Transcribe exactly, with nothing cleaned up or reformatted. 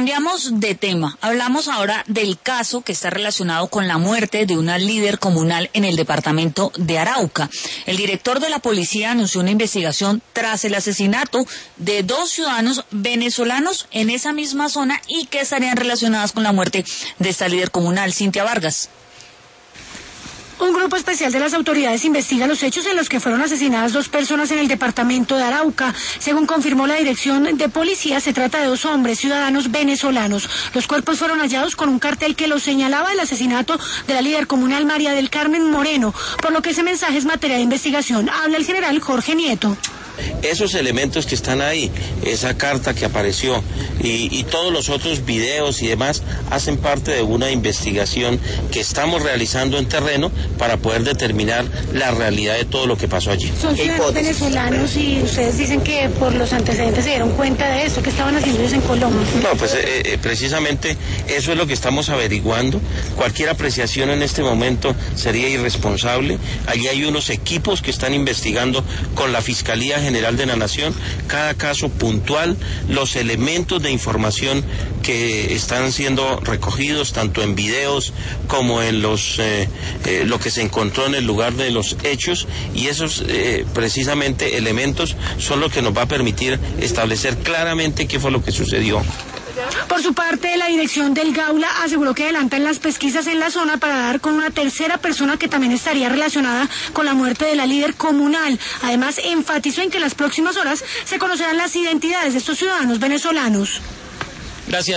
Cambiamos de tema. Hablamos ahora del caso que está relacionado con la muerte de una líder comunal en el departamento de Arauca. El director de la policía anunció una investigación tras el asesinato de dos ciudadanos venezolanos en esa misma zona y que estarían relacionadas con la muerte de esta líder comunal. Cintia Vargas. Un grupo especial de las autoridades investiga los hechos en los que fueron asesinadas dos personas en el departamento de Arauca. Según confirmó la dirección de policía, se trata de dos hombres, ciudadanos venezolanos. Los cuerpos fueron hallados con un cartel que los señalaba el asesinato de la líder comunal María del Carmen Moreno, por lo que ese mensaje es materia de investigación. Habla el general Jorge Nieto. Esos elementos que están ahí, esa carta que apareció y, y todos los otros videos y demás hacen parte de una investigación que estamos realizando en terreno para poder determinar la realidad de todo lo que pasó allí. Son ciudadanos venezolanos y ustedes dicen que por los antecedentes se dieron cuenta de esto. ¿Qué estaban haciendo ellos en Colombia? No, pues eh, eh, precisamente eso es lo que estamos averiguando. Cualquier apreciación en este momento sería irresponsable. Allí hay unos equipos que están investigando con la Fiscalía General de la Nación cada caso puntual, los elementos de información que están siendo recogidos tanto en videos como en los eh, eh, lo que se encontró en el lugar de los hechos, y esos eh, precisamente elementos son lo que nos va a permitir establecer claramente qué fue lo que sucedió. Por su parte, la dirección del Gaula aseguró que adelantan las pesquisas en la zona para dar con una tercera persona que también estaría relacionada con la muerte de la líder comunal. Además, enfatizó en que en las próximas horas se conocerán las identidades de estos ciudadanos venezolanos. Gracias.